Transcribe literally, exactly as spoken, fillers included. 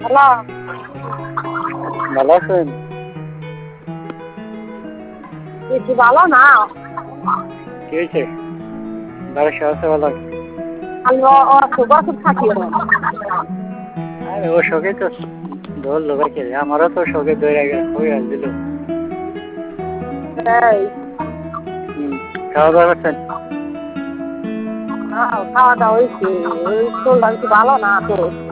Hello. ভালো আছেন? বেশি ভালো না। কি হয়েছে? বাড়ির সবাই আছে ভালো? আমি অসুখ অসুখ থাকি। আরে ও শোকে তো ধরলো ভাইকে, আমারও তো শোকে ধরে হয়ে আসছিল। এই হুম, খাওয়া দাওয়া করছেন? খাওয়া দাওয়া হয়েছে। ওই শরীরটা বেশি ভালো না তো।